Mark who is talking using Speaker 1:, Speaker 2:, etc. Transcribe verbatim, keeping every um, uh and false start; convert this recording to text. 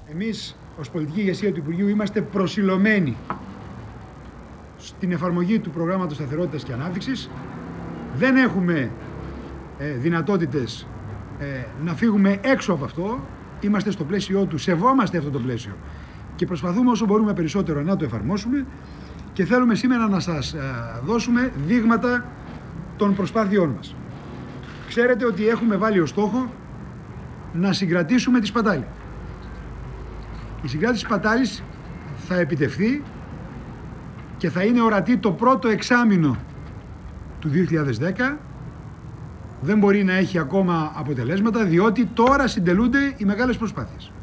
Speaker 1: Εμείς, ως πολιτική ηγεσία του Υπουργείου, είμαστε προσιλωμένοι στην εφαρμογή του προγράμματος σταθερότητας και ανάπτυξης. Δεν έχουμε ε, δυνατότητες ε, να φύγουμε έξω από αυτό. Είμαστε στο πλαίσιο του, σεβόμαστε αυτό το πλαίσιο και προσπαθούμε όσο μπορούμε περισσότερο να το εφαρμόσουμε και θέλουμε σήμερα να σας ε, δώσουμε δείγματα των προσπάθειών μας. Ξέρετε ότι έχουμε βάλει ως στόχο να συγκρατήσουμε τη σπατάλη. Η συγκράτηση της σπατάλης θα επιτευχθεί και θα είναι ορατή το πρώτο εξάμηνο του δύο χιλιάδες δέκα. Δεν μπορεί να έχει ακόμα αποτελέσματα, διότι τώρα συντελούνται οι μεγάλες προσπάθειες.